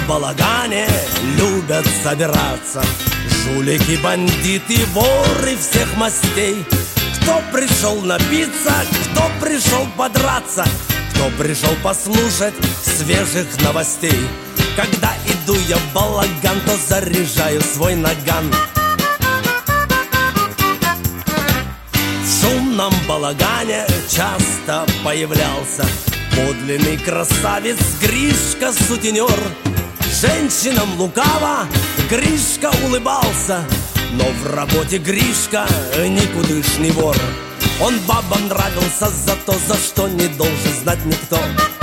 балагане любят собираться жулики, бандиты, воры всех мастей. Кто пришел напиться, кто пришел подраться, кто пришел послушать свежих новостей. Когда иду я в балаган, то заряжаю свой наган. В шумном балагане часто появлялся подлинный красавец Гришка сутенер. Женщинам лукаво Гришка улыбался, но в работе Гришка никудышный вор. Он бабам нравился за то, за что не должен знать никто.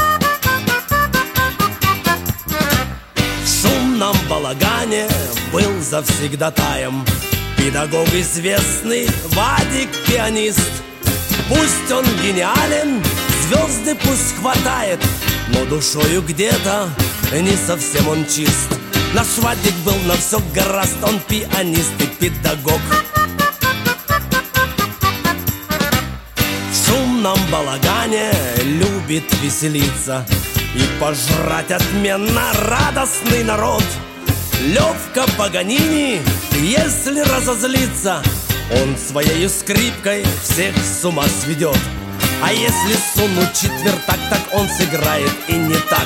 В шумном балагане был завсегдатаем педагог известный Вадик пианист. Пусть он гениален, звезды пусть хватает, но душою где-то не совсем он чист. Наш Вадик был на все гораст, он пианист и педагог. В шумном балагане любит веселиться и пожрать отменно радостный народ. Левка Паганини, если разозлится, он своей скрипкой всех с ума сведет. А если сунуть четвертак, так он сыграет и не так.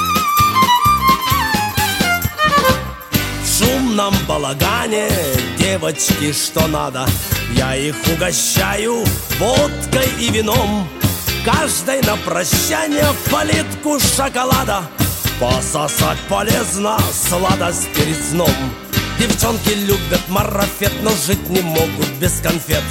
В шумном балагане девочки что надо, я их угощаю водкой и вином. Каждой на прощание плитку шоколада, пососать полезно, сладость перед сном. Девчонки любят марафет, но жить не могут без конфет.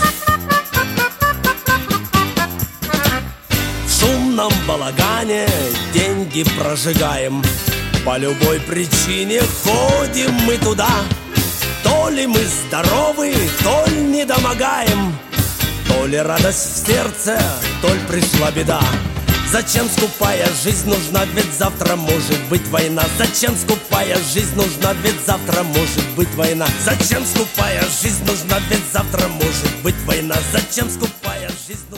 В шумном балагане деньги прожигаем, по любой причине ходим мы туда. То ли мы здоровы, то ли недомогаем, то ли радость в сердце, то ли пришла беда. Зачем скупая жизнь нужна, ведь завтра может быть война. Зачем скупая жизнь нужна, ведь завтра может быть война. Зачем скупая жизнь нужна, ведь завтра может быть война. Зачем скупая жизнь